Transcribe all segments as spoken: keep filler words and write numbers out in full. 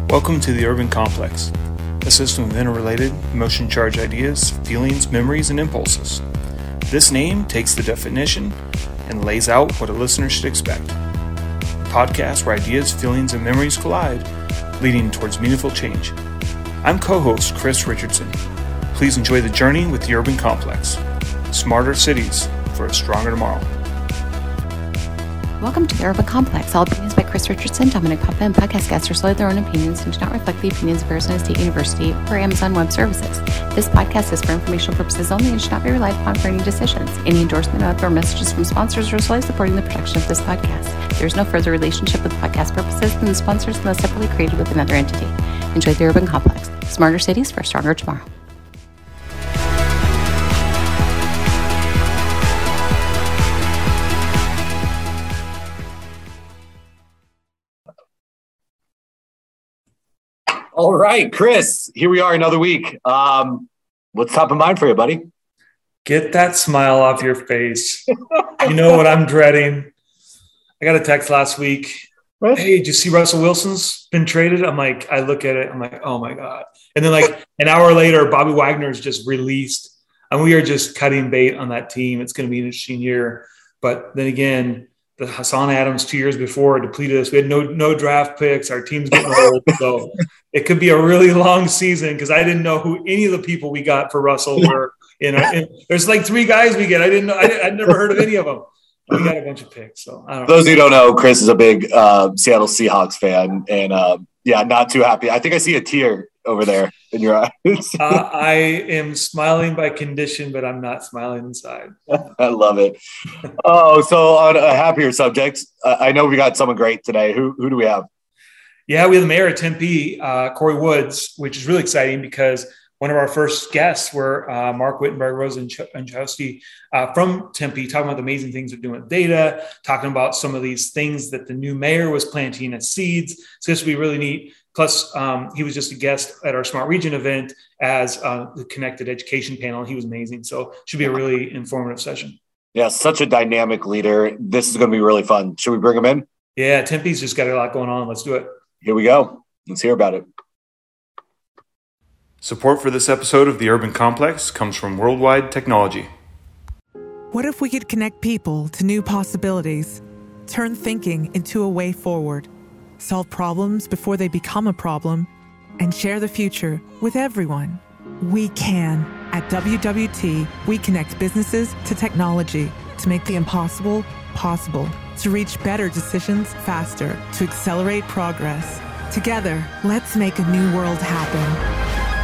Welcome to the Urban Complex, a system of interrelated, emotion-charged ideas, feelings, memories, and impulses. This name takes the definition and lays out what a listener should expect. A podcast where ideas, feelings, and memories collide, leading towards meaningful change. I'm co-host Chris Richardson. Please enjoy the journey with the Urban Complex. Smarter cities for a stronger tomorrow. Welcome to the Urban Complex. All opinions by Chris Richardson, Dominic Papa, and podcast guests are solely their own opinions and do not reflect the opinions of Arizona State University or Amazon Web Services. This podcast is for informational purposes only and should not be relied upon for any decisions. Any endorsement of or messages from sponsors are solely supporting the production of this podcast. There is no further relationship with podcast purposes than the sponsors unless separately created with another entity. Enjoy the Urban Complex. Smarter cities for a stronger tomorrow. All right, Chris, here we are another week. Um, what's top of mind for you, buddy? Get that smile off your face. You know what I'm dreading. I got a text last week. What? Hey, did you see Russell Wilson's been traded? I'm like, I look at it. I'm like, oh my God. And then like an hour later, Bobby Wagner's just released. And we are just cutting bait on that team. It's going to be an interesting year. But then again, the Hassan Adams two years before depleted us. We had no no draft picks. Our team's getting old. So it could be a really long season because I didn't know who any of the people we got for Russell were. You know, and there's like three guys we get. I didn't know. I, I'd never heard of any of them. We got a bunch of picks. So I don't For those know. Who don't know, Chris is a big uh, Seattle Seahawks fan. And uh, yeah, not too happy. I think I see a tear over there in your eyes. uh, I am smiling by condition, but I'm not smiling inside. I love it. Oh, so on a happier subject, uh, I know we got someone great today. Who who do we have? Yeah, we have the mayor of Tempe, uh, Corey Woods, which is really exciting because one of our first guests were uh, Mark Wittenberg, Rosa Anchowski uh, from Tempe, talking about the amazing things they're doing with data, talking about some of these things that the new mayor was planting as seeds. So this will be really neat. Plus, um, he was just a guest at our Smart Region event as uh, the Connected Education panel. He was amazing. So it should be a really informative session. Yeah, such a dynamic leader. This is going to be really fun. Should we bring him in? Yeah, Tempe's just got a lot going on. Let's do it. Here we go. Let's hear about it. Support for this episode of The Urban Complex comes from Worldwide Technology. What if we could connect people to new possibilities, turn thinking into a way forward, solve problems before they become a problem, and share the future with everyone? We can. At W W T, we connect businesses to technology to make the impossible possible, to reach better decisions faster, to accelerate progress. Together, let's make a new world happen.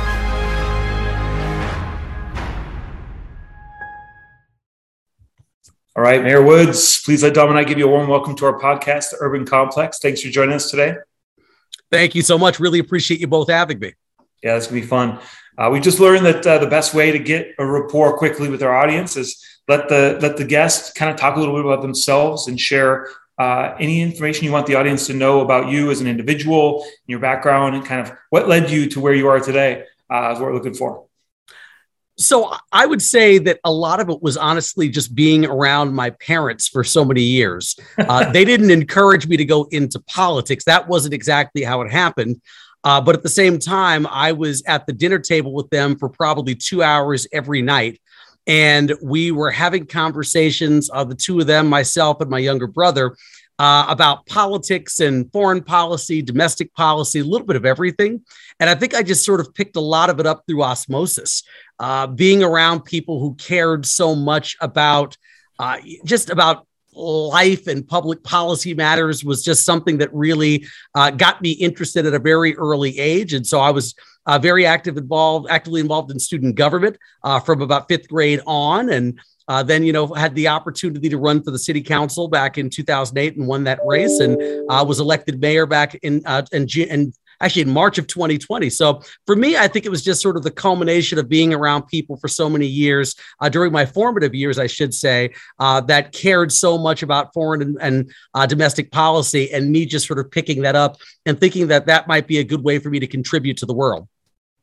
All right, Mayor Woods, please let Dom and I give you a warm welcome to our podcast, The Urban Complex. Thanks for joining us today. Thank you so much. Really appreciate you both having me. Yeah, it's going to be fun. Uh, we just learned that uh, the best way to get a rapport quickly with our audience is let the let the guests kind of talk a little bit about themselves and share uh, any information you want the audience to know about you as an individual, your background, and kind of what led you to where you are today uh, is what we're looking for. So I would say that a lot of it was honestly just being around my parents for so many years. Uh, they didn't encourage me to go into politics. That wasn't exactly how it happened. Uh, but at the same time, I was at the dinner table with them for probably two hours every night. And we were having conversations, uh, the two of them, myself and my younger brother, uh, about politics and foreign policy, domestic policy, a little bit of everything. And I think I just sort of picked a lot of it up through osmosis. Uh, being around people who cared so much about uh, just about life and public policy matters was just something that really uh, got me interested at a very early age. And so I was uh, very active involved, actively involved in student government uh, from about fifth grade on. And uh, then, you know, had the opportunity to run for the city council back in two thousand eight and won that race and uh, was elected mayor back in, uh, in, in actually in March of twenty twenty. So for me, I think it was just sort of the culmination of being around people for so many years uh, during my formative years, I should say, uh, that cared so much about foreign and, and uh, domestic policy, and me just sort of picking that up and thinking that that might be a good way for me to contribute to the world.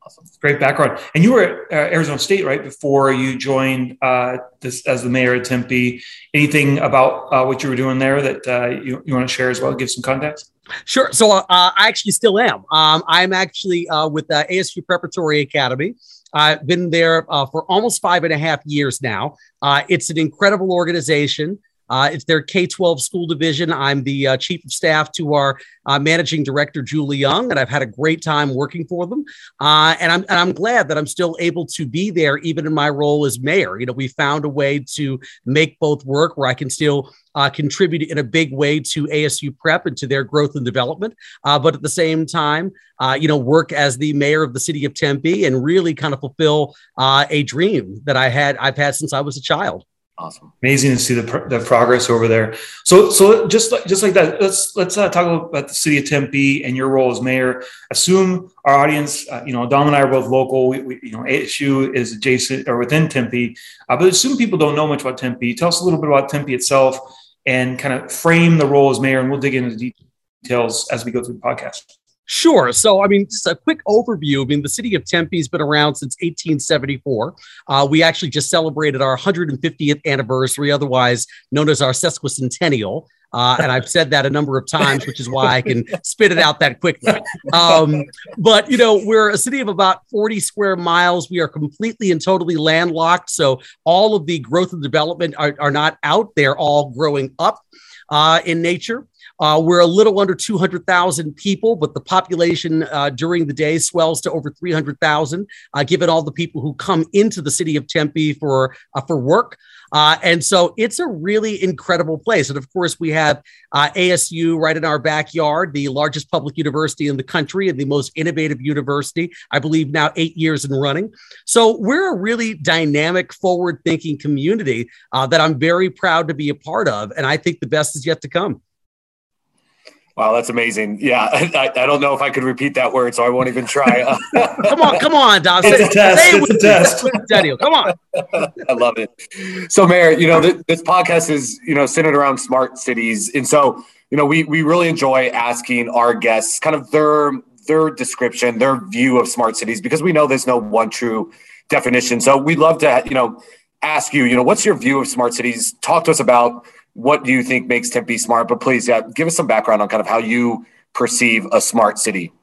Awesome. Great background. And you were at uh, Arizona State, right, before you joined uh, this as the mayor of Tempe. Anything about uh, what you were doing there that uh, you, you want to share as well? Give some context. Sure. So uh, I actually still am. Um, I'm actually uh, with the A S U Preparatory Academy. I've been there uh, for almost five and a half years now. Uh, it's an incredible organization. Uh, it's their K twelve school division. I'm the uh, chief of staff to our uh, managing director, Julie Young, and I've had a great time working for them. Uh, and I'm and I'm glad that I'm still able to be there, even in my role as mayor. You know, we found a way to make both work where I can still uh, contribute in a big way to A S U Prep and to their growth and development. Uh, but at the same time, uh, you know, work as the mayor of the city of Tempe and really kind of fulfill uh, a dream that I had I've had since I was a child. Awesome. Amazing to see the, pr- the progress over there. So, so just like, just like that, let's, let's uh, talk about the city of Tempe and your role as mayor. Assume our audience, uh, you know, Dom and I are both local. We, we, you know, A S U is adjacent or within Tempe, uh, but assume people don't know much about Tempe. Tell us a little bit about Tempe itself and kind of frame the role as mayor, and we'll dig into the details as we go through the podcast. Sure. So, I mean, just a quick overview. I mean, the city of Tempe has been around since eighteen seventy-four. Uh, we actually just celebrated our one hundred fiftieth anniversary, otherwise known as our sesquicentennial. Uh, and I've said that a number of times, which is why I can spit it out that quickly. Um, but, you know, we're a city of about forty square miles. We are completely and totally landlocked. So all of the growth and development are, are not out there, all growing up uh, in nature. Uh, we're a little under two hundred thousand people, but the population uh, during the day swells to over three hundred thousand, uh, given all the people who come into the city of Tempe for uh, for work. Uh, and so it's a really incredible place. And of course, we have uh, A S U right in our backyard, the largest public university in the country and the most innovative university, I believe now eight years in running. So we're a really dynamic, forward-thinking community uh, that I'm very proud to be a part of. And I think the best is yet to come. Wow, that's amazing. Yeah, I, I don't know if I could repeat that word, so I won't even try. come on, come on, Dom. It's say, a test. It's a test. Daniel, come on. I love it. So, Mayor, you know, this, this podcast is, you know, centered around smart cities. And so, you know, we we really enjoy asking our guests kind of their their description, their view of smart cities, because we know there's no one true definition. So we'd love to, you know, ask you, you know, what's your view of smart cities? Talk to us about what do you think makes Tempe smart? But please, yeah, give us some background on kind of how you perceive a smart city.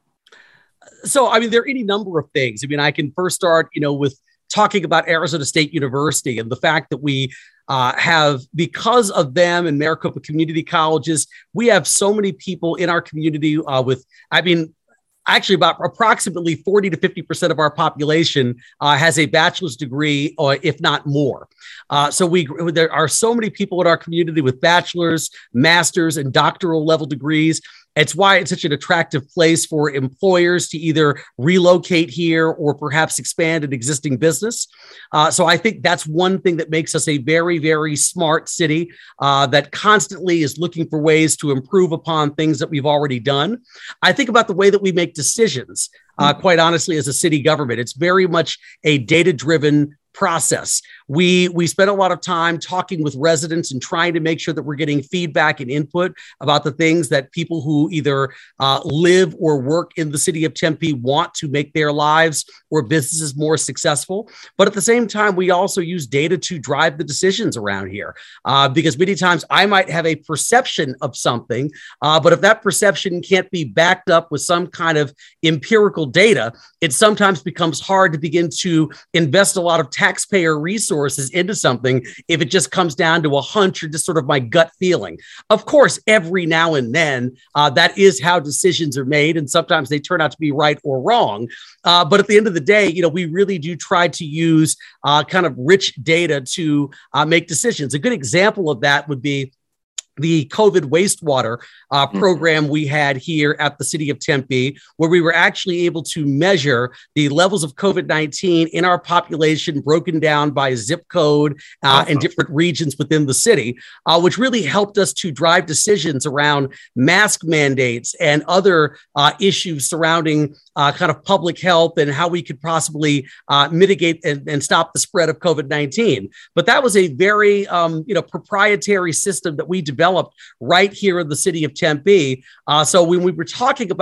So, I mean, there are any number of things. I mean, I can first start, you know, with talking about Arizona State University and the fact that we uh, have, because of them and Maricopa Community Colleges, we have so many people in our community uh, with, I mean, actually about approximately forty to fifty percent of our population uh, has a bachelor's degree, or if not more. Uh, so we there are so many people in our community with bachelor's, master's, and doctoral level degrees. It's why it's such an attractive place for employers to either relocate here or perhaps expand an existing business. Uh, so I think that's one thing that makes us a very, very smart city uh, that constantly is looking for ways to improve upon things that we've already done. I think about the way that we make decisions, uh, quite honestly, as a city government. It's very much a data-driven process. We we spend a lot of time talking with residents and trying to make sure that we're getting feedback and input about the things that people who either uh, live or work in the city of Tempe want to make their lives or businesses more successful. But at the same time, we also use data to drive the decisions around here uh, because many times I might have a perception of something, uh, but if that perception can't be backed up with some kind of empirical data, it sometimes becomes hard to begin to invest a lot of taxpayer resources into something if it just comes down to a hunch or just sort of my gut feeling. Of course, every now and then, uh, that is how decisions are made, and sometimes they turn out to be right or wrong. Uh, but at the end of the day, you know, we really do try to use uh, kind of rich data to uh, make decisions. A good example of that would be the COVID wastewater uh, program we had here at the city of Tempe, where we were actually able to measure the levels of COVID nineteen in our population broken down by zip code uh, and different regions within the city, uh, which really helped us to drive decisions around mask mandates and other uh, issues surrounding uh, kind of public health and how we could possibly uh, mitigate and, and stop the spread of COVID nineteen. But that was a very, um, you know, proprietary system that we developed right here in the city of Tempe. Uh, so when we were talking about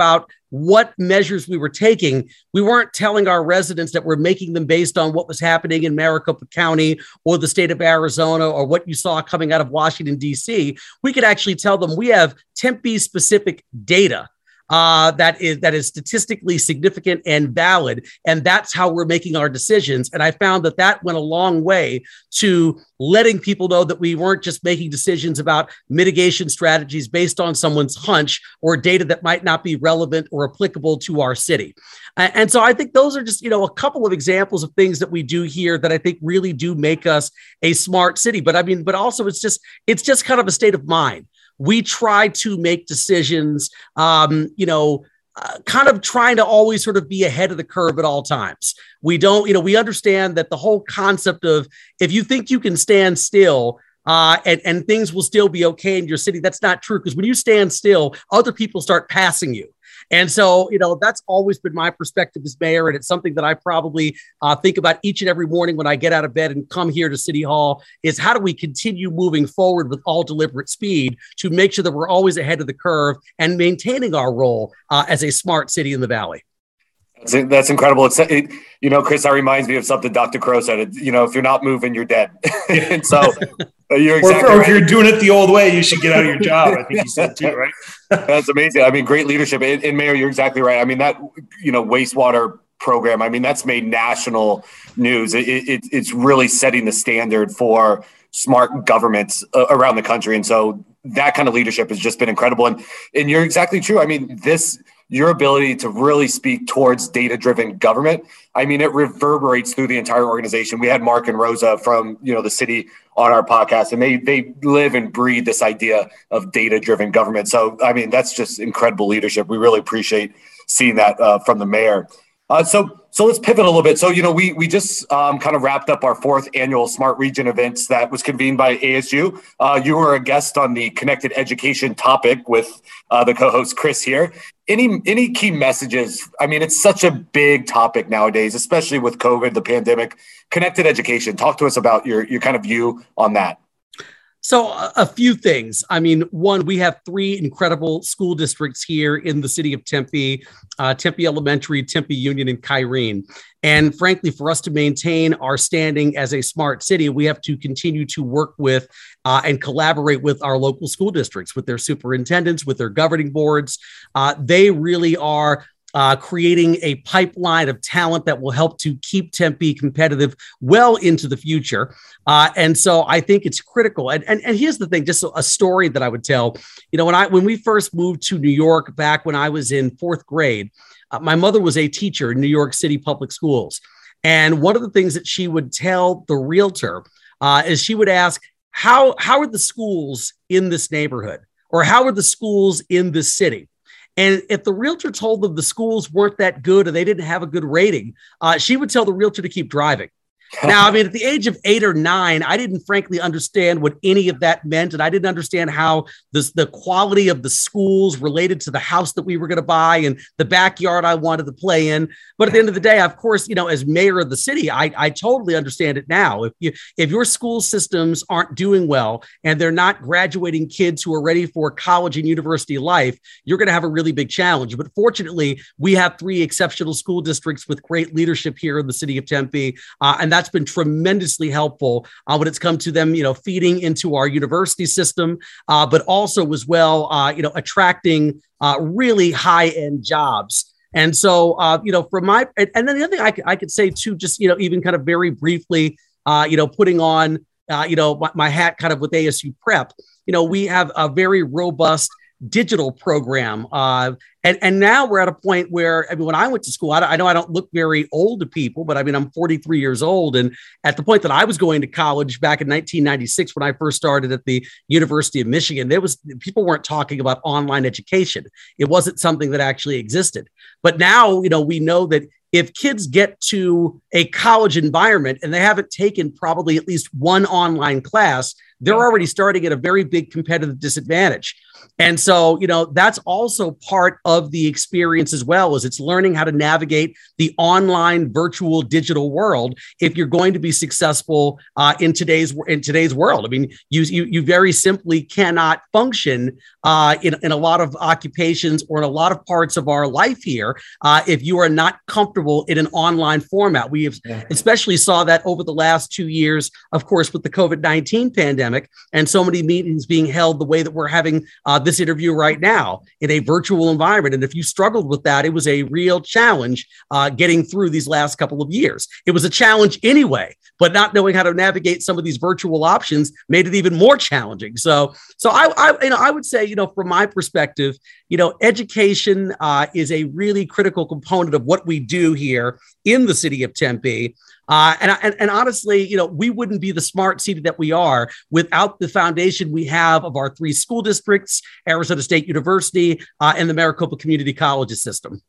what measures we were taking, we weren't telling our residents that we're making them based on what was happening in Maricopa County or the state of Arizona or what you saw coming out of Washington, D C. We could actually tell them we have Tempe-specific data Uh, that is that is statistically significant and valid, and that's how we're making our decisions. And I found that that went a long way to letting people know that we weren't just making decisions about mitigation strategies based on someone's hunch or data that might not be relevant or applicable to our city. Uh, and so I think those are just, you know, a couple of examples of things that we do here that I think really do make us a smart city. But I mean, but also it's just it's just kind of a state of mind. We try to make decisions, um, you know, uh, kind of trying to always sort of be ahead of the curve at all times. We don't, you know, we understand that the whole concept of if you think you can stand still uh, and, and things will still be okay in your city, that's not true. Because when you stand still, other people start passing you. And so, you know, that's always been my perspective as mayor. And it's something that I probably uh, think about each and every morning when I get out of bed and come here to City Hall is how do we continue moving forward with all deliberate speed to make sure that we're always ahead of the curve and maintaining our role uh, as a smart city in the Valley. That's, that's incredible. It's, it, you know, Chris, that reminds me of something Doctor Crow said. It, you know, if you're not moving, you're dead. And so you're exactly or, or right. if you're doing it the old way, you should get out of your job. I think you said too, right? That's amazing. I mean, great leadership. And, and Mayor, you're exactly right. I mean, that, you know, wastewater program, I mean, that's made national news. It, it, it's really setting the standard for smart governments uh, around the country. And so that kind of leadership has just been incredible. And, and you're exactly true. I mean, this, your ability to really speak towards data-driven government, I mean, it reverberates through the entire organization. We had Mark and Rosa from, you know, the city on our podcast, and they they live and breathe this idea of data-driven government. So, I mean, that's just incredible leadership. We really appreciate seeing that uh, from the mayor. Uh, so, so let's pivot a little bit. So, you know, we we just um, kind of wrapped up our fourth annual Smart Region events that was convened by A S U. Uh, you were a guest on the connected education topic with uh, the co-host Chris here. Any any key messages? I mean, it's such a big topic nowadays, especially with COVID, the pandemic. Connected education. Talk to us about your your kind of view on that. So a, a few things. I mean, one, we have three incredible school districts here in the city of Tempe, uh, Tempe Elementary, Tempe Union, and Kyrene. And frankly, for us to maintain our standing as a smart city, we have to continue to work with uh, and collaborate with our local school districts, with their superintendents, with their governing boards. Uh, they really are Uh, creating a pipeline of talent that will help to keep Tempe competitive well into the future. Uh, and so I think it's critical. And, and, and here's the thing, just a, a story that I would tell. You know, when I when we first moved to New York back when I was in fourth grade, uh, my mother was a teacher in New York City public schools. And one of the things that she would tell the realtor uh, is she would ask, how, how are the schools in this neighborhood? Or how are the schools in this city? And if the realtor told them the schools weren't that good or they didn't have a good rating, uh, she would tell the realtor to keep driving. Now, I mean, at the age of eight or nine, I didn't frankly understand what any of that meant. And I didn't understand how this, the quality of the schools related to the house that we were going to buy and the backyard I wanted to play in. But at the end of the day, of course, you know, as mayor of the city, I, I totally understand it now. If you, if your school systems aren't doing well and they're not graduating kids who are ready for college and university life, you're going to have a really big challenge. But fortunately, we have three exceptional school districts with great leadership here in the city of Tempe. Uh, and that's been tremendously helpful uh, when it's come to them, you know, feeding into our university system, uh, but also as well, uh, you know, attracting uh, really high end jobs. And so, uh, you know, from my, and, and then the other thing I could, I could say too, just, you know, even kind of very briefly, uh, you know, putting on, uh, you know, my, my hat kind of with A S U Prep, you know, we have a very robust digital program. Uh, and, and now we're at a point where, I mean, when I went to school, I, I know I don't look very old to people, but I mean, I'm forty-three years old. And at the point that I was going to college back in nineteen ninety-six, when I first started at the University of Michigan, there was, people weren't talking about online education. It wasn't something that actually existed. But now, you know, we know that if kids get to a college environment and they haven't taken probably at least one online class, they're already starting at a very big competitive disadvantage. And so, you know, that's also part of the experience as well, is it's learning how to navigate the online, virtual, digital world if you're going to be successful uh, in today's in today's world. I mean, you you, you very simply cannot function uh, in, in a lot of occupations or in a lot of parts of our life here uh, if you are not comfortable in an online format. We have yeah. especially saw that over the last two years, of course, with the COVID nineteen pandemic and so many meetings being held the way that we're having uh, this interview right now in a virtual environment. And if you struggled with that, it was a real challenge uh, getting through these last couple of years. It was a challenge anyway, but not knowing how to navigate some of these virtual options made it even more challenging. So, so I, I you know, I would say, you know, from my perspective, you know, education uh, is a really critical component of what we do here in the city of Tempe. Uh, and, and, and honestly, you know, we wouldn't be the smart city that we are without the foundation we have of our three school districts, Arizona State University, uh, and the Maricopa Community Colleges system.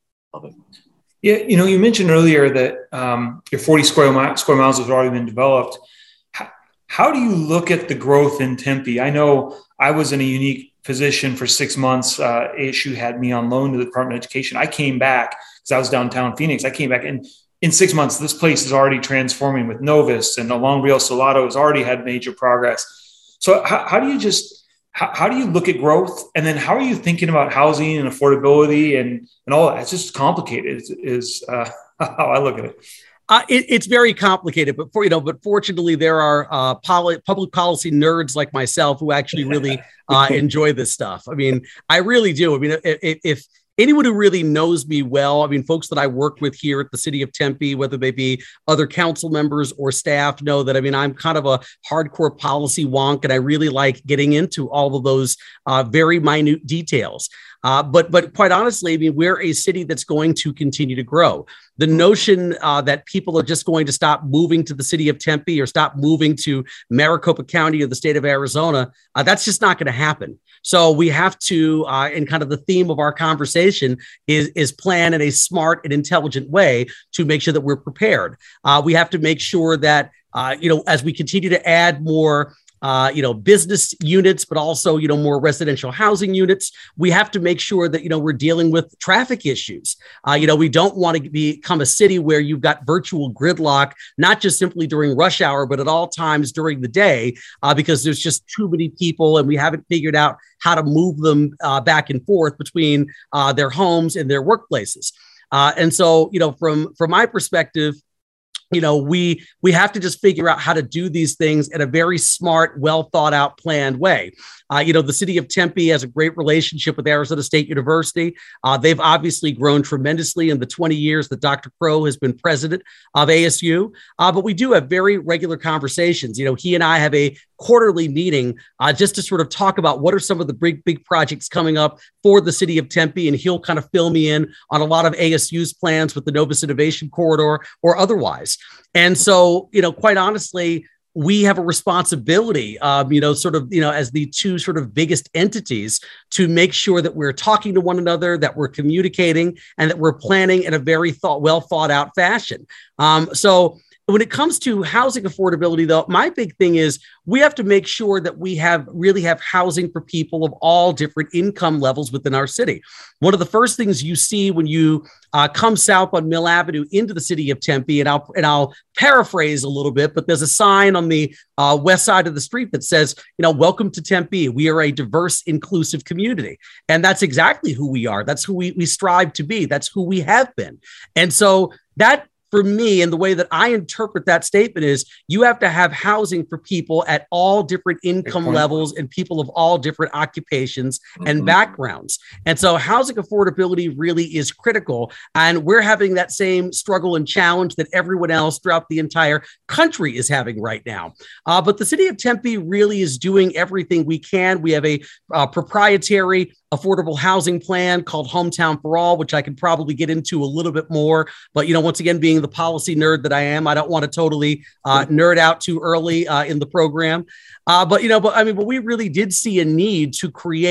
Yeah, you know, you mentioned earlier that um, your forty square, mi- square miles has already been developed. How, how do you look at the growth in Tempe? I know I was in a unique position for six months. Uh, A S U had me on loan to the Department of Education. I came back because I was downtown Phoenix. I came back and in six months, this place is already transforming with Novus, and along Rio Salado has already had major progress. So how, how do you just, how, how do you look at growth? And then how are you thinking about housing and affordability and, and all that? It's just complicated is, is uh, how I look at it. Uh, it, it's very complicated, but for you know, but fortunately, there are uh, poli- public policy nerds like myself who actually really uh, enjoy this stuff. I mean, I really do. I mean, if, if anyone who really knows me well, I mean, folks that I work with here at the city of Tempe, whether they be other council members or staff, know that, I mean, I'm kind of a hardcore policy wonk, and I really like getting into all of those uh, very minute details. Uh, but but quite honestly, I mean, we're a city that's going to continue to grow. The notion uh, that people are just going to stop moving to the city of Tempe or stop moving to Maricopa County or the state of Arizona, uh, that's just not going to happen. So we have to, uh, and kind of the theme of our conversation is, is plan in a smart and intelligent way to make sure that we're prepared. Uh, we have to make sure that, uh, you know, as we continue to add more Uh, you know, business units, but also, you know, more residential housing units. We have to make sure that, you know, we're dealing with traffic issues. Uh, you know, we don't want to become a city where you've got virtual gridlock, not just simply during rush hour, but at all times during the day, uh, because there's just too many people and we haven't figured out how to move them uh, back and forth between uh, their homes and their workplaces. Uh, and so, you know, from, from my perspective, you know, we we have to just figure out how to do these things in a very smart, well thought out, planned way. Uh, you know, the city of Tempe has a great relationship with Arizona State University. Uh, they've obviously grown tremendously in the twenty years that Doctor Crow has been president of A S U. Uh, but we do have very regular conversations. You know, he and I have a quarterly meeting uh, just to sort of talk about what are some of the big, big projects coming up for the city of Tempe. And he'll kind of fill me in on a lot of A S U's plans with the Novus Innovation Corridor or otherwise. And so, you know, quite honestly, we have a responsibility, um, you know, sort of, you know, as the two sort of biggest entities to make sure that we're talking to one another, that we're communicating, and that we're planning in a very thought, well thought out fashion. Um, so when it comes to housing affordability, though, my big thing is we have to make sure that we have really have housing for people of all different income levels within our city. One of the first things you see when you uh, come south on Mill Avenue into the city of Tempe, and I'll and I'll paraphrase a little bit, but there's a sign on the uh, west side of the street that says, you know, welcome to Tempe. We are a diverse, inclusive community. And that's exactly who we are. That's who we, we strive to be. That's who we have been. And so that, for me, and the way that I interpret that statement is you have to have housing for people at all different income levels and people of all different occupations and mm-hmm. backgrounds. And so housing affordability really is critical. And we're having that same struggle and challenge that everyone else throughout the entire country is having right now. Uh, but the city of Tempe really is doing everything we can. We have a uh, proprietary affordable housing plan called Hometown for All, which I could probably get into a little bit more. But, you know, once again, being the policy nerd that I am, I don't want to totally uh, nerd out too early uh, in the program. Uh, but, you know, but I mean, but we really did see a need to create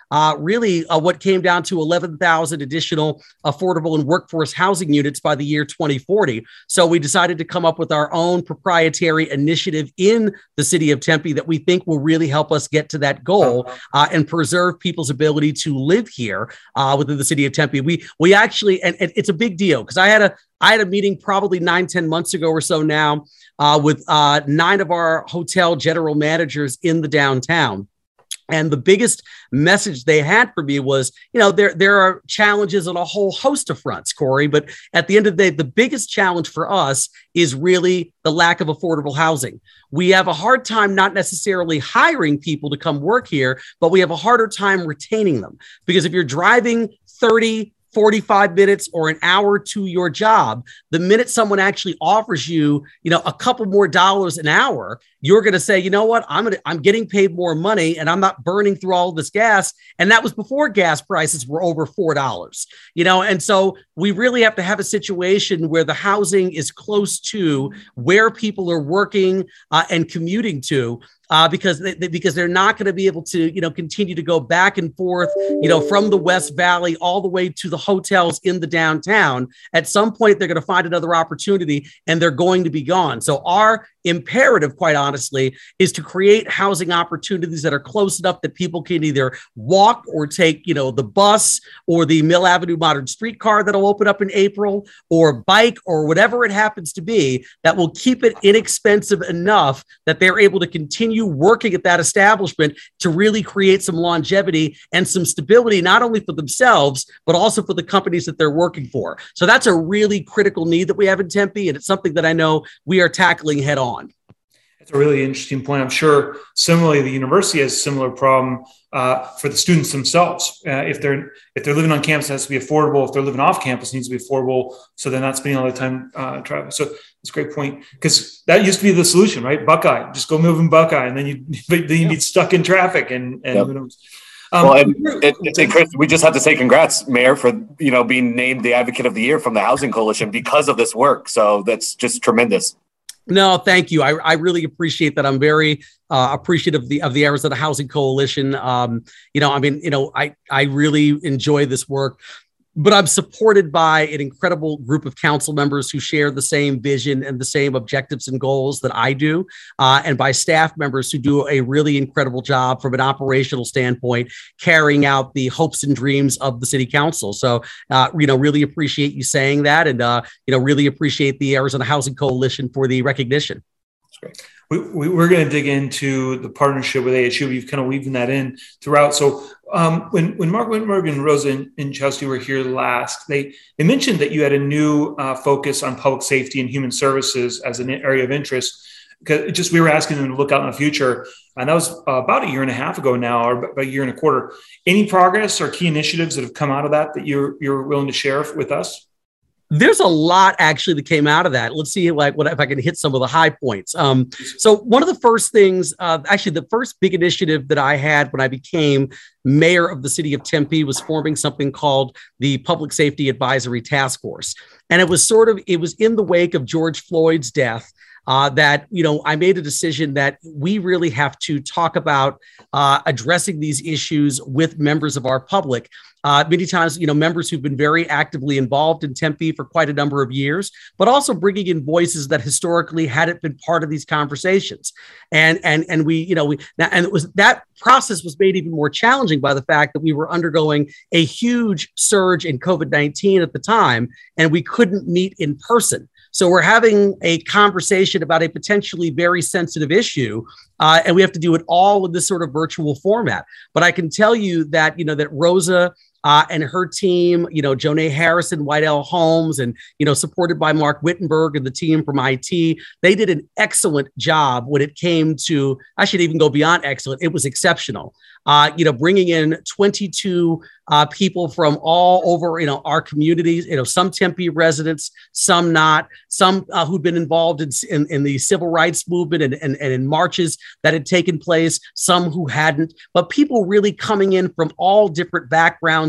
uh, really uh, what came down to eleven thousand additional affordable and workforce housing units by the year twenty forty. So we decided to come up with our own proprietary initiative in the city of Tempe that we think will really help us get to that goal uh, and preserve people's ability to live here uh, within the city of Tempe. We we actually, and, and it's a big deal because I had a I had a meeting probably nine, ten months ago or so now uh, with uh, nine of our hotel general managers in the downtown. And the biggest message they had for me was, you know, there, there are challenges on a whole host of fronts, Corey, but at the end of the day, the biggest challenge for us is really the lack of affordable housing. We have a hard time not necessarily hiring people to come work here, but we have a harder time retaining them. Because if you're driving thirty, forty-five minutes or an hour to your job, the minute someone actually offers you, you know, a couple more dollars an hour, you're going to say, you know what, I'm going to, I'm getting paid more money and I'm not burning through all this gas. And that was before gas prices were over four dollars, you know? And so we really have to have a situation where the housing is close to where people are working uh, and commuting to. Uh, because they, they, because they're not going to be able to, you know, continue to go back and forth, you know, from the West Valley all the way to the hotels in the downtown. At some point, they're going to find another opportunity and they're going to be gone. So our imperative, quite honestly, is to create housing opportunities that are close enough that people can either walk or take, you know, the bus or the Mill Avenue modern streetcar that'll open up in April, or bike, or whatever it happens to be, that will keep it inexpensive enough that they're able to continue working at that establishment to really create some longevity and some stability, not only for themselves, but also for the companies that they're working for. So that's a really critical need that we have in Tempe. And it's something that I know we are tackling head on. That's a really interesting point. I'm sure similarly, the university has a similar problem uh, for the students themselves. Uh, if they're if they're living on campus, it has to be affordable. If they're living off campus, it needs to be affordable. So they're not spending all the time uh, traveling. So that's a great point, because that used to be the solution, right? Buckeye, just go move in Buckeye, and then you then you'd be stuck in traffic. And, and yep. who knows? Um, well, and, and, and Chris, we just have to say congrats, Mayor, for you know being named the Advocate of the Year from the Housing Coalition because of this work. So that's just tremendous. No, thank you. I, I really appreciate that. I'm very uh, appreciative of the of the Arizona Housing Coalition. Um, you know, I mean, you know, I I really enjoy this work. But I'm supported by an incredible group of council members who share the same vision and the same objectives and goals that I do, uh, and by staff members who do a really incredible job from an operational standpoint, carrying out the hopes and dreams of the city council. So, uh, you know, really appreciate you saying that, and, uh, you know, really appreciate the Arizona Housing Coalition for the recognition. That's great. We, we, we're going to dig into the partnership with A S U. You've kind of weaving that in throughout. So um, when, when Mark Wittenberg and Rosa Inchausti were here last, they, they mentioned that you had a new uh, focus on public safety and human services as an area of interest. Because it just we were asking them to look out in the future. And that was uh, about a year and a half ago now, or about a year and a quarter. Any progress or key initiatives that have come out of that that you're, you're willing to share with us? There's a lot actually that came out of that. Let's see, like, what if I can hit some of the high points. Um, so one of the first things, uh, actually, the first big initiative that I had when I became mayor of the city of Tempe was forming something called the Public Safety Advisory Task Force, and it was sort of it was in the wake of George Floyd's death. Uh, that, you know, I made a decision that we really have to talk about uh, addressing these issues with members of our public. Uh, many times, you know, members who've been very actively involved in Tempe for quite a number of years, but also bringing in voices that historically hadn't been part of these conversations. And and and we, you know, we and it was that process was made even more challenging by the fact that we were undergoing a huge surge in COVID nineteen at the time, and we couldn't meet in person. So we're having a conversation about a potentially very sensitive issue, uh, and we have to do it all in this sort of virtual format. But I can tell you that, you know, that Rosa uh, and her team, you know, Jonay Harrison, White L. Holmes, and, you know, supported by Mark Wittenberg and the team from I T, they did an excellent job when it came to, I should even go beyond excellent. It was exceptional. Uh, you know, bringing in twenty-two uh, people from all over, you know, our communities, you know, some Tempe residents, some not, some uh, who'd been involved in, in, in the civil rights movement and, and, and in marches that had taken place, some who hadn't, but people really coming in from all different backgrounds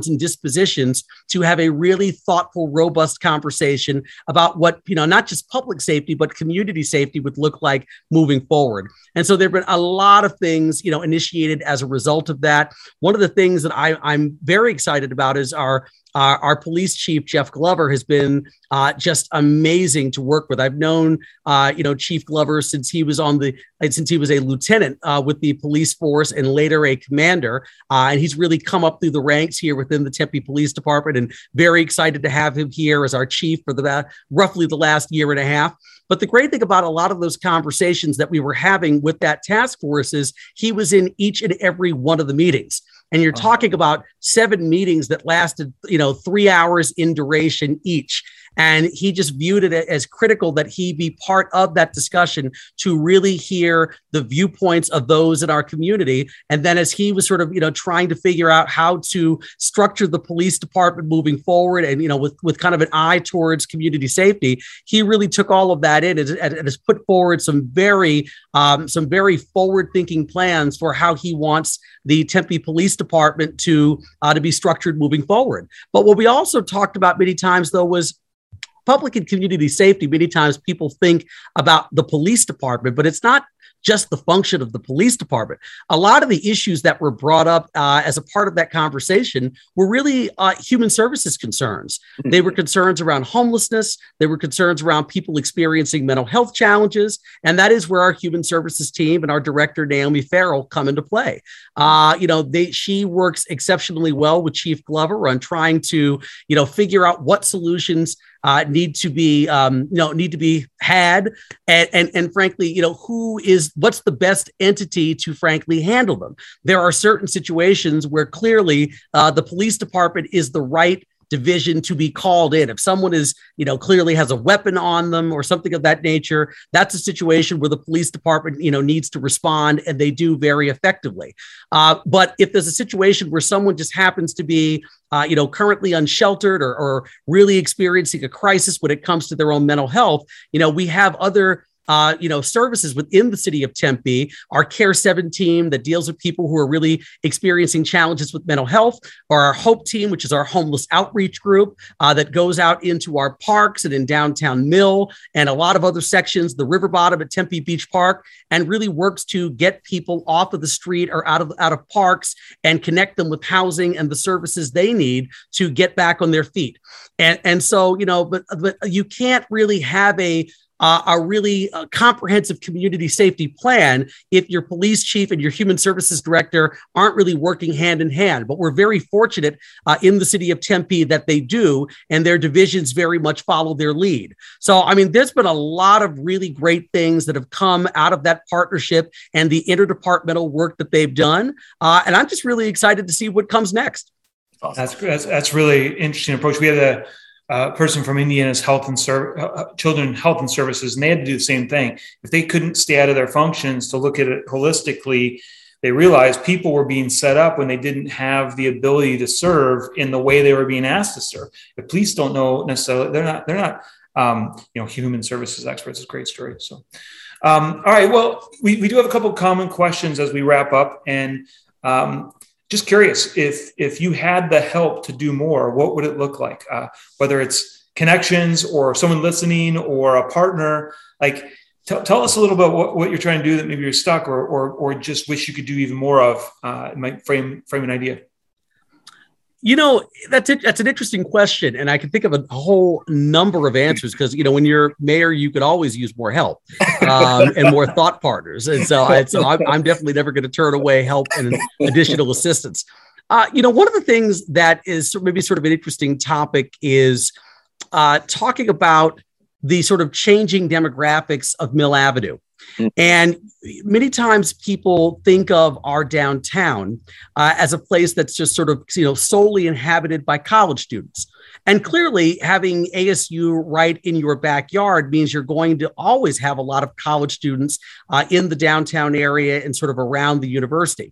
backgrounds and dispositions to have a really thoughtful, robust conversation about what, you know, not just public safety, but community safety would look like moving forward. And so there have been a lot of things, you know, initiated as a result of that. One of the things that I, I'm very excited about is our Uh, our police chief, Jeff Glover, has been uh, just amazing to work with. I've known, uh, you know, Chief Glover since he was on the, since he was a lieutenant uh, with the police force and later a commander. Uh, and he's really come up through the ranks here within the Tempe Police Department, and very excited to have him here as our chief for the uh, roughly the last year and a half. But the great thing about a lot of those conversations that we were having with that task force is he was in each and every one of the meetings. And you're talking about seven meetings that lasted, you know, three hours in duration each. And he just viewed it as critical that he be part of that discussion to really hear the viewpoints of those in our community. And then as he was sort of, you know, trying to figure out how to structure the police department moving forward and, you know, with, with kind of an eye towards community safety, he really took all of that in and, and, and has put forward some very, um, some very forward thinking plans for how he wants the Tempe Police Department to, uh, to be structured moving forward. But what we also talked about many times, though, was public and community safety. Many times people think about the police department, but it's not just the function of the police department. A lot of the issues that were brought up uh, as a part of that conversation were really uh, human services concerns. They were concerns around homelessness. They were concerns around people experiencing mental health challenges. And that is where our human services team and our director, Naomi Farrell, come into play. Uh, you know, they, she works exceptionally well with Chief Glover on trying to, you know, figure out what solutions Uh, need to be, um, you know, need to be had, and, and and frankly, you know, who is what's the best entity to frankly handle them. There are certain situations where clearly uh, the police department is the right division to be called in. If someone is, you know, clearly has a weapon on them or something of that nature, that's a situation where the police department, you know, needs to respond, and they do very effectively. Uh, but if there's a situation where someone just happens to be, uh, you know, currently unsheltered or, or really experiencing a crisis when it comes to their own mental health, you know, we have other Uh, you know, services within the city of Tempe, our Care seven team that deals with people who are really experiencing challenges with mental health, or our HOPE team, which is our homeless outreach group uh, that goes out into our parks and in downtown Mill and a lot of other sections, the river bottom at Tempe Beach Park, and really works to get people off of the street or out of out of parks and connect them with housing and the services they need to get back on their feet. And, and so, you know, but, but you can't really have a Uh, a really uh, comprehensive community safety plan if your police chief and your human services director aren't really working hand in hand. But we're very fortunate uh, in the city of Tempe that they do, and their divisions very much follow their lead. So, I mean, there's been a lot of really great things that have come out of that partnership and the interdepartmental work that they've done. Uh, and I'm just really excited to see what comes next. Awesome. That's, that's, that's really interesting approach. We had a Uh, person from Indiana's Health and Ser- uh, Children Health and Services, and they had to do the same thing. If they couldn't stay out of their functions to look at it holistically, they realized people were being set up when they didn't have the ability to serve in the way they were being asked to serve. The police don't know necessarily; they're not they're not um, you know human services experts. It's a great story. So, um, all right. Well, we we do have a couple of common questions as we wrap up, and um, just curious, if if you had the help to do more, what would it look like? Uh, whether it's connections or someone listening or a partner, like t- tell us a little bit what, what you're trying to do that maybe you're stuck or or or just wish you could do even more of. Uh, it might frame frame an idea. You know, that's it. That's an interesting question. And I can think of a whole number of answers because, you know, when you're mayor, you could always use more help um, and more thought partners. And so, I, so I'm, I'm definitely never going to turn away help and additional assistance. Uh, you know, one of the things that is maybe sort of an interesting topic is uh, talking about the sort of changing demographics of Mill Avenue. And many times people think of our downtown uh, as a place that's just sort of, you know, solely inhabited by college students. And clearly having A S U right in your backyard means you're going to always have a lot of college students uh, in the downtown area and sort of around the university.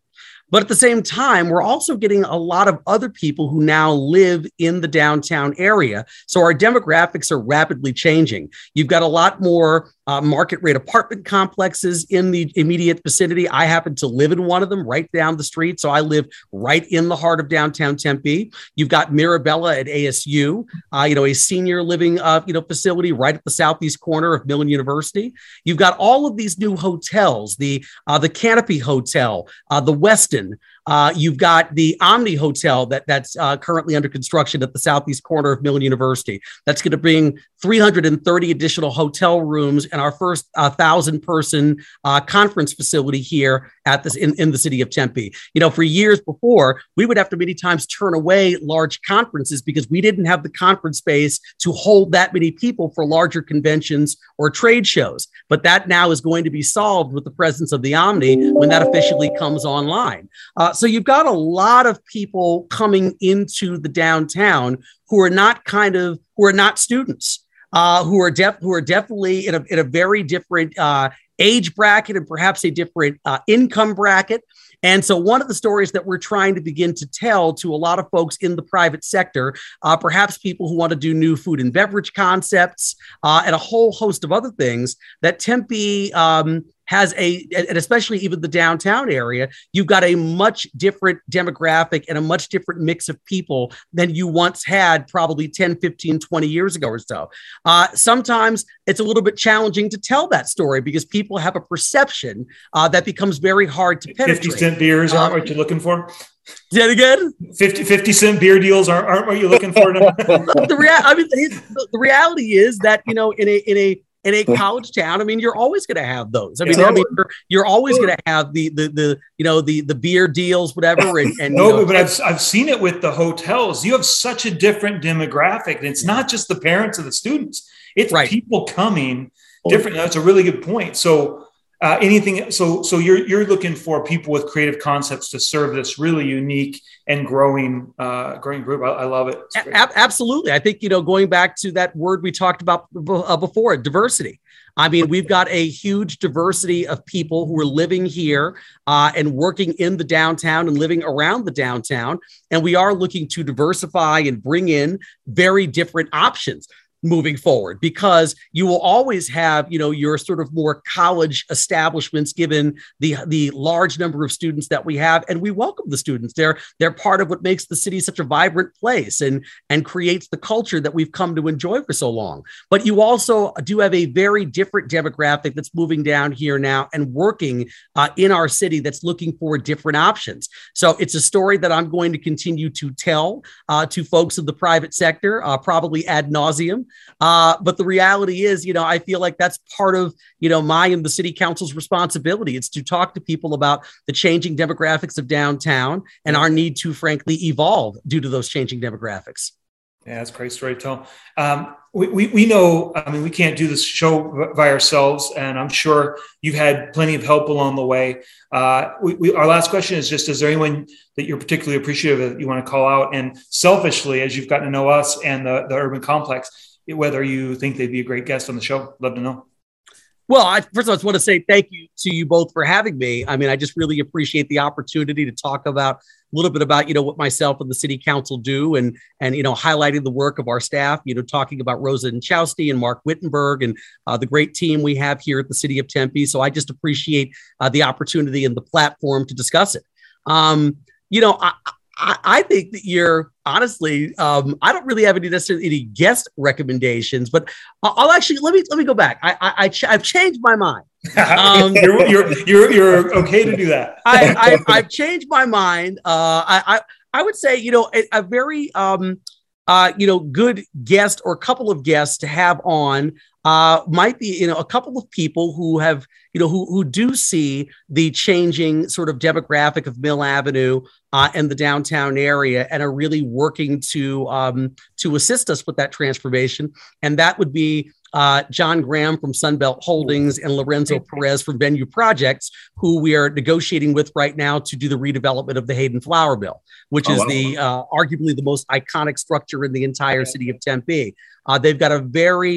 But at the same time, we're also getting a lot of other people who now live in the downtown area. So our demographics are rapidly changing. You've got a lot more uh, market rate apartment complexes in the immediate vicinity. I happen to live in one of them right down the street. So I live right in the heart of downtown Tempe. You've got Mirabella at A S U, uh, you know, a senior living uh, you know, facility right at the southeast corner of Millen University. You've got all of these new hotels, the, uh, the Canopy Hotel, uh, the Westin. Uh, you've got the Omni Hotel that that's uh, currently under construction at the southeast corner of Millen University. That's going to bring three hundred thirty additional hotel rooms and our first uh, thousand person uh, conference facility here at this in, in the city of Tempe. You know, for years before, we would have to many times turn away large conferences because we didn't have the conference space to hold that many people for larger conventions or trade shows. But that now is going to be solved with the presence of the Omni when that officially comes online. Uh, so you've got a lot of people coming into the downtown who are not kind of who are not students, uh, who are def- who are definitely in a in a very different uh, age bracket and perhaps a different uh, income bracket. And so one of the stories that we're trying to begin to tell to a lot of folks in the private sector, uh, perhaps people who want to do new food and beverage concepts uh, and a whole host of other things, that Tempe um, has a, and especially even the downtown area, you've got a much different demographic and a much different mix of people than you once had probably ten, fifteen, twenty years ago or so. Uh, sometimes it's a little bit challenging to tell that story because people have a perception uh, that becomes very hard to penetrate. fifty cent beers aren't what you're looking for? Say it again? fifty, fifty cent beer deals aren't, aren't what you're looking for? the, rea- I mean, the, the reality is that, you know, in a, in a, in a college town, I mean, you're always going to have those. I mean, I mean, you're, you're always going to have the, the, the, you know, the, the beer deals, whatever. And, and no, you know, but I've, I've seen it with the hotels. You have such a different demographic. And it's not just the parents of the students. It's right. people coming different. That's a really good point. So uh, anything, so, so you're, you're looking for people with creative concepts to serve this really unique and growing, uh, growing group. I, I love it. A- absolutely. I think, you know, going back to that word we talked about uh, before, diversity. I mean, we've got a huge diversity of people who are living here uh, and working in the downtown and living around the downtown. And we are looking to diversify and bring in very different options moving forward, because you will always have, you know, your sort of more college establishments, given the the large number of students that we have, and we welcome the students. They're they're part of what makes the city such a vibrant place and and creates the culture that we've come to enjoy for so long. But you also do have a very different demographic that's moving down here now and working uh, in our city that's looking for different options. So it's a story that I'm going to continue to tell uh, to folks in the private sector, uh, probably ad nauseum. Uh, but the reality is, you know, I feel like that's part of, you know, my and the city council's responsibility. It's to talk to people about the changing demographics of downtown and our need to, frankly, evolve due to those changing demographics. Yeah, that's a great story to tell. Um, we, we, we know, I mean, we can't do this show by ourselves, and I'm sure you've had plenty of help along the way. Uh, we, we, our last question is just, is there anyone that you're particularly appreciative of that you want to call out? And selfishly, as you've gotten to know us and the, the urban complex, whether you think they'd be a great guest on the show. Love to know. Well, I, first of all, I just want to say thank you to you both for having me. I mean, I just really appreciate the opportunity to talk about a little bit about, you know, what myself and the city council do, and, and, you know, highlighting the work of our staff, you know, talking about Rosa Inchausti and Mark Wittenberg and uh, the great team we have here at the city of Tempe. So I just appreciate uh, the opportunity and the platform to discuss it. Um, you know, I, I, I think that you're honestly, um, I don't really have any necessarily any guest recommendations, but I'll, I'll actually, let me, let me go back. I, I, I ch- I've changed my mind. Um, you're, you're, you're, you're okay to do that. I, I, I've changed my mind. Uh, I, I, I would say, you know, a, a very, um, uh, you know, good guest or a couple of guests to have on uh, might be, you know, a couple of people who have, you know, who, who do see the changing sort of demographic of Mill Avenue uh, and the downtown area and are really working to, um, to assist us with that transformation. And that would be Uh, John Graham from Sunbelt Holdings and Lorenzo Perez from Venue Projects, who we are negotiating with right now to do the redevelopment of the Hayden Flour Mill, which oh, is wow. the uh, arguably the most iconic structure in the entire city of Tempe. Uh, they've got a very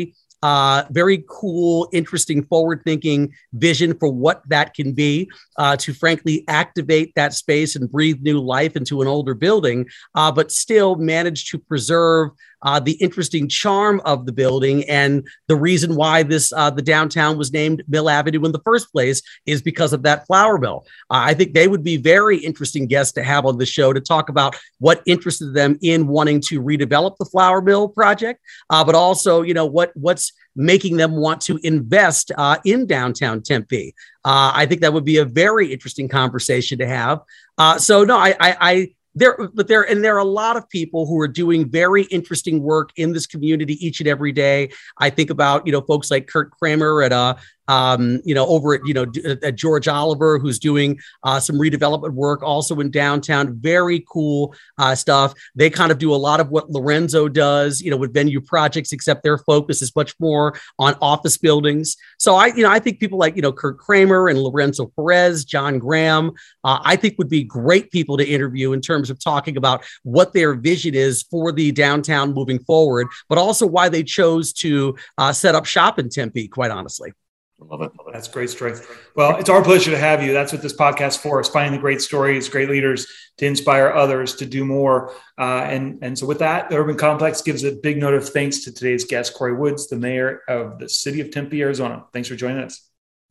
Uh, very cool, interesting, forward-thinking vision for what that can be, uh, to frankly activate that space and breathe new life into an older building, uh, but still manage to preserve Uh, the interesting charm of the building. And the reason why this uh, the downtown was named Mill Avenue in the first place is because of that flour mill. Uh, I think they would be very interesting guests to have on the show to talk about what interested them in wanting to redevelop the flour mill project, uh, but also, you know, what what's making them want to invest uh, in downtown Tempe. Uh, I think that would be a very interesting conversation to have. Uh, so no, I, I, I There, but there, and there are a lot of people who are doing very interesting work in this community each and every day. I think about, you know, folks like Kurt Kramer at, uh, um, you know, over at, you know, at George Oliver, who's doing uh, some redevelopment work also in downtown. Very cool uh, stuff. They kind of do a lot of what Lorenzo does, you know, with venue projects, except their focus is much more on office buildings. So I, you know, I think people like, you know, Kurt Kramer and Lorenzo Perez, John Graham, uh, I think would be great people to interview in terms of talking about what their vision is for the downtown moving forward, but also why they chose to uh, set up shop in Tempe, quite honestly. Love it. That's great story. Well, it's our pleasure to have you. That's what this podcast is for, is finding the great stories, great leaders to inspire others to do more. Uh, and, and so with that, the Urban Complex gives a big note of thanks to today's guest, Corey Woods, the mayor of the city of Tempe, Arizona. Thanks for joining us.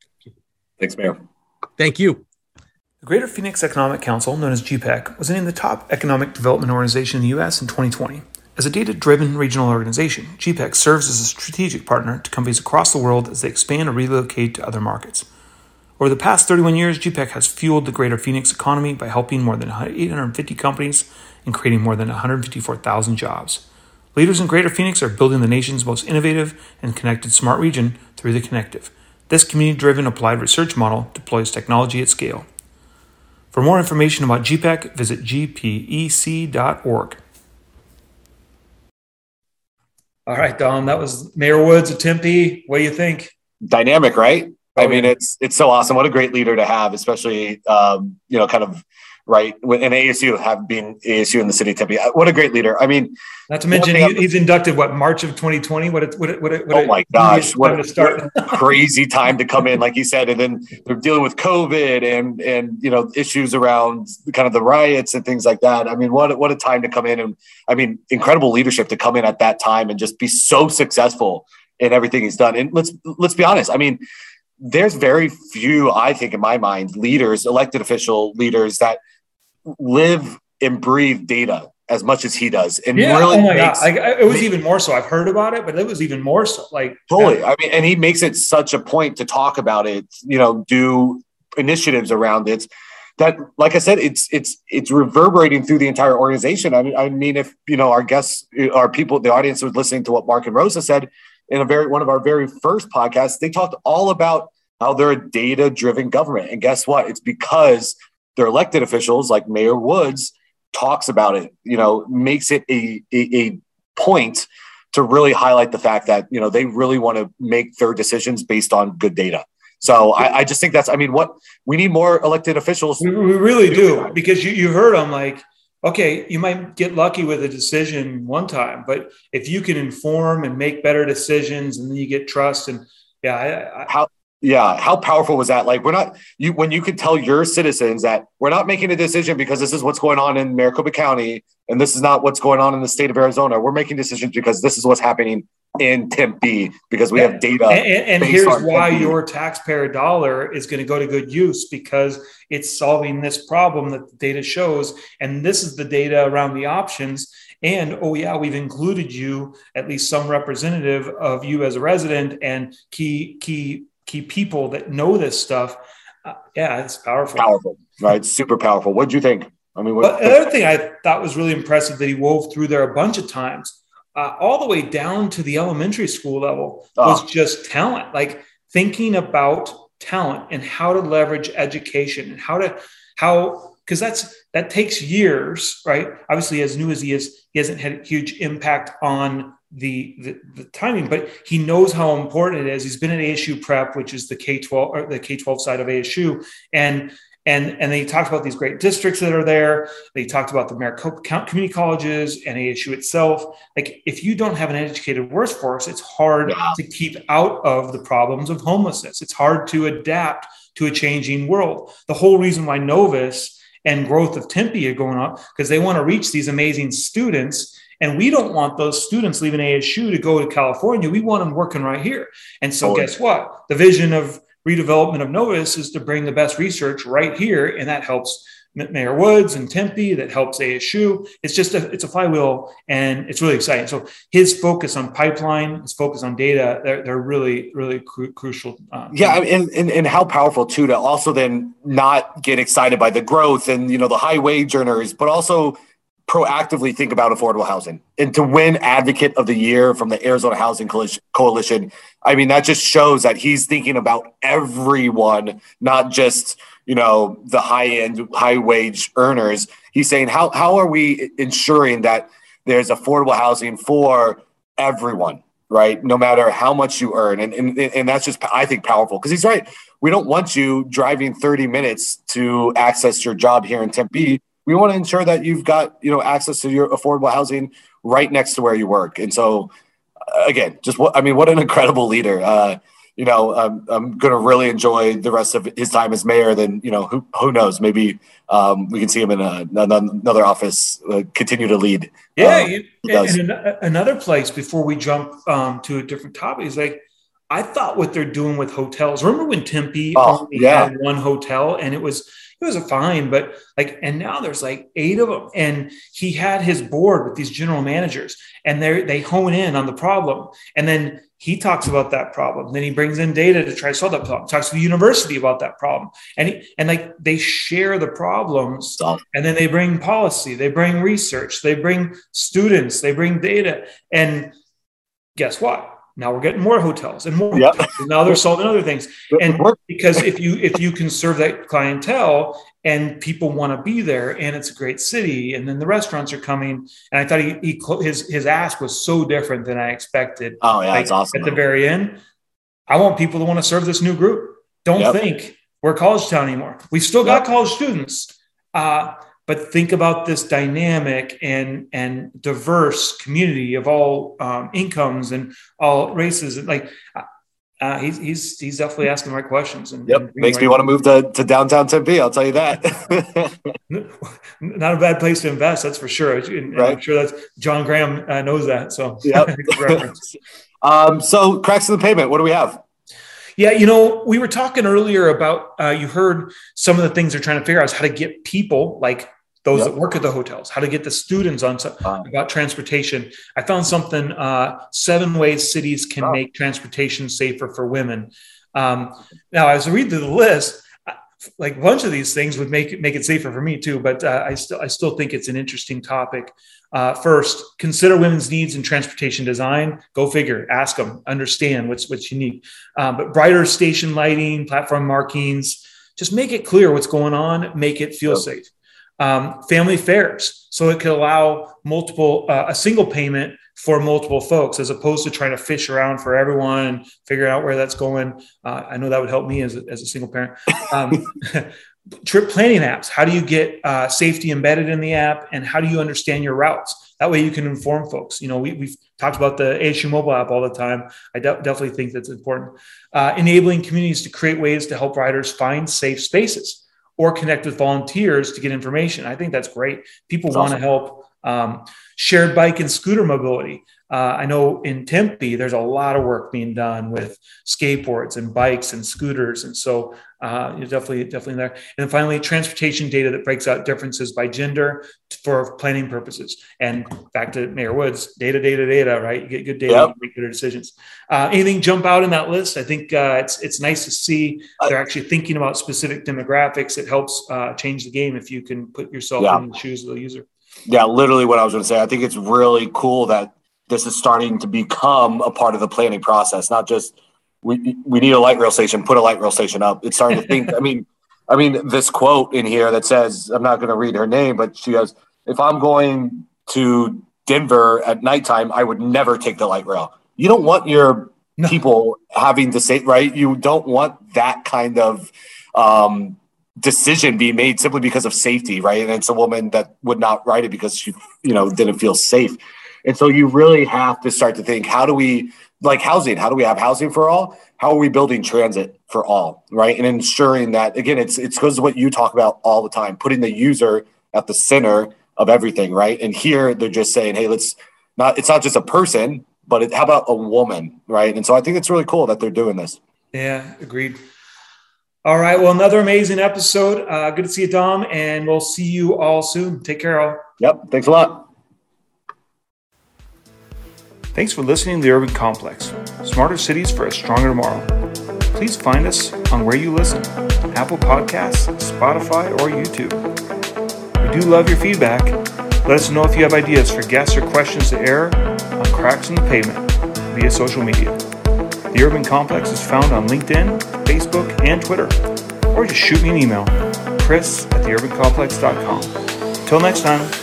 Thanks, Mayor. Thank you. The Greater Phoenix Economic Council, known as G P E C, was named the top economic development organization in the U S in twenty twenty. As a data-driven regional organization, G P E C serves as a strategic partner to companies across the world as they expand or relocate to other markets. Over the past thirty-one years, G P E C has fueled the Greater Phoenix economy by helping more than eight hundred fifty companies and creating more than one hundred fifty-four thousand jobs. Leaders in Greater Phoenix are building the nation's most innovative and connected smart region through the Connective. This community-driven applied research model deploys technology at scale. For more information about G P E C, visit g p e c dot org. All right, Dom, that was Mayor Woods of Tempe. What do you think? Dynamic, right? Oh, I mean, yeah. it's it's so awesome. What a great leader to have, especially, um, you know, kind of, right, in A S U, have been A S U in the city of Tempe. What a great leader. I mean, not to mention he, he's inducted, what, March of twenty twenty? What? A, what? A, what? A, what oh, my gosh. What, to start. what a crazy time to come in, like you said. And then they're dealing with COVID and, and, you know, issues around kind of the riots and things like that. I mean, what, what a time to come in. And I mean, incredible leadership to come in at that time and just be so successful in everything he's done. And let's let's be honest. I mean, there's very few, I think, in my mind, leaders, elected official leaders that live and breathe data as much as he does. And yeah, really oh my makes, God. I, it was even more so. I've heard about it, but it was even more so. Like totally. that. I mean, and he makes it such a point to talk about it, you know, do initiatives around it that, like I said, it's, it's, it's reverberating through the entire organization. I mean, I mean, if, you know, our guests, our people, the audience was listening to what Mark and Rosa said in a very, one of our very first podcasts, they talked all about how they're a data-driven government. And guess what? It's because their elected officials like Mayor Woods talks about it, you know, makes it a, a, a point to really highlight the fact that, you know, they really want to make their decisions based on good data. So I, I just think that's, I mean, what we need more elected officials. We, we really do, because you, you heard them like, okay, you might get lucky with a decision one time, but if you can inform and make better decisions and then you get trust and yeah. I, I, How, Yeah. How powerful was that? Like, we're not, you, when you could tell your citizens that we're not making a decision because this is what's going on in Maricopa County and this is not what's going on in the state of Arizona. We're making decisions because this is what's happening in Tempe because we have data. And, and here's why Tempe. Your taxpayer dollar is going to go to good use, because it's solving this problem that the data shows. And this is the data around the options. And, oh, yeah, we've included you, at least some representative of you as a resident and key, key, key people that know this stuff. Uh, yeah, it's powerful. Powerful, right? Super powerful. What did you think? I mean, what, but the other thing I thought was really impressive that he wove through there a bunch of times, uh, all the way down to the elementary school level, was oh. just talent, like thinking about talent and how to leverage education and how to, how, because that's, that takes years, right? Obviously, as new as he is, he hasn't had a huge impact on the, the, the timing, but he knows how important it is. He's been at A S U Prep, which is the K twelve or the K twelve side of A S U. And, And, and they talked about these great districts that are there. They talked about the Maricopa community colleges and A S U itself. Like, if you don't have an educated workforce, it's hard yeah. to keep out of the problems of homelessness. It's hard to adapt to a changing world. The whole reason why Novus and growth of Tempe are going on, because they want to reach these amazing students. And we don't want those students leaving A S U to go to California. We want them working right here. And so oh, guess what? The vision of redevelopment of Novus is to bring the best research right here. And that helps Mayor Woods and Tempe, that helps A S U. It's just a, it's a flywheel, and it's really exciting. So his focus on pipeline, his focus on data, they're, they're really, really cru- crucial. Uh, yeah. And, and, and how powerful too, to also then not get excited by the growth and, you know, the high wage earners, but also proactively think about affordable housing, and to win Advocate of the Year from the Arizona Housing Coalition. I mean, that just shows that he's thinking about everyone, not just, you know, the high end, high wage earners. He's saying, how, how are we ensuring that there's affordable housing for everyone, right? No matter how much you earn. And, and, and that's just, I think, powerful, because he's right. We don't want you driving thirty minutes to access your job here in Tempe. We want to ensure that you've got, you know, access to your affordable housing right next to where you work. And so, again, just what, I mean, what an incredible leader. Uh, you know, I'm, I'm going to really enjoy the rest of his time as mayor. Then, you know, who who knows, maybe um, we can see him in a, another office, uh, continue to lead. Yeah. Uh, and, and another place before we jump um, to a different topic is, like, I thought what they're doing with hotels. Remember when Tempe oh, only yeah. had one hotel, and it was, it was a fine, but like, and now there's like eight of them. And he had his board with these general managers, and they they hone in on the problem. And then he talks about that problem. Then he brings in data to try to solve that problem, talks to the university about that problem. And, he, and like, they share the problems, and then they bring policy, they bring research, they bring students, they bring data. And guess what? Now we're getting more hotels and more. Yep. Hotels. Now they're solving other things. And because if you if you can serve that clientele and people want to be there, and it's a great city, and then the restaurants are coming. And I thought he, he his his ask was so different than I expected. Oh yeah, like, that's awesome. At the very end, I want people to want to serve this new group. Don't yep. think we're a college town anymore. We've still got yep. college students. Uh, But think about this dynamic and and diverse community of all um, incomes and all races. And like, uh, he's he's he's definitely asking the right questions. And, yep, and makes right me want to move to, to downtown Tempe. I'll tell you that. Not a bad place to invest, that's for sure. And, right. and I'm sure that's John Graham uh, knows that. So yep. um, so cracks in the pavement. What do we have? Yeah, you know, we were talking earlier about, uh, you heard some of the things they're trying to figure out is how to get people, like those yep. that work at the hotels, how to get the students on uh, about transportation. I found something, uh, seven ways cities can wow. make transportation safer for women. Um, now, as I read through the list, like a bunch of these things would make it, make it safer for me too, but uh, I still I still think it's an interesting topic. Uh, first, consider women's needs in transportation design. Go figure, ask them, understand what's what's unique. Um, but brighter station lighting, platform markings, just make it clear what's going on, make it feel yep. safe. Um, family fares, so it could allow multiple, uh, a single payment for multiple folks, as opposed to trying to fish around for everyone and figure out where that's going. Uh, I know that would help me as a, as a single parent. Um, trip planning apps. How do you get uh, safety embedded in the app, and how do you understand your routes? That way you can inform folks. You know, we, we've talked about the A S U mobile app all the time. I de- definitely think that's important. Uh, enabling communities to create ways to help riders find safe spaces or connect with volunteers to get information. I think that's great. People want to help. Um, shared bike and scooter mobility. Uh, I know in Tempe, there's a lot of work being done with skateboards and bikes and scooters. And so uh, you're definitely, definitely there. And then finally, transportation data that breaks out differences by gender for planning purposes. And back to Mayor Woods, data, data, data, right? You get good data, yep. you make better decisions. Uh, anything jump out in that list? I think uh, it's it's nice to see they're actually thinking about specific demographics. It helps uh, change the game if you can put yourself yeah. in the shoes of the user. Yeah, literally what I was going to say. I think it's really cool that this is starting to become a part of the planning process. Not just we we need a light rail station, put a light rail station up. It's starting to think. I mean, I mean this quote in here that says, I'm not going to read her name, but she goes, "If I'm going to Denver at nighttime, I would never take the light rail." You don't want your no. people having to say, right? You don't want that kind of um, decision being made simply because of safety, right? And it's a woman that would not write it because she, you know, didn't feel safe. And so you really have to start to think, how do we, like housing, how do we have housing for all? How are we building transit for all, right? And ensuring that, again, it's it's because of what you talk about all the time, putting the user at the center of everything, right? And here they're just saying, hey, let's not, it's not just a person, but it, how about a woman, right? And so I think it's really cool that they're doing this. Yeah, agreed. All right, well, another amazing episode. Uh, good to see you, Dom, and we'll see you all soon. Take care, all. Yep, thanks a lot. Thanks for listening to The Urban Complex, smarter cities for a stronger tomorrow. Please find us on where you listen, Apple Podcasts, Spotify, or YouTube. We do love your feedback. Let us know if you have ideas for guests or questions to air on Cracks in the Pavement via social media. The Urban Complex is found on LinkedIn, Facebook, and Twitter. Or just shoot me an email, chris at the urban complex dot com. Until next time.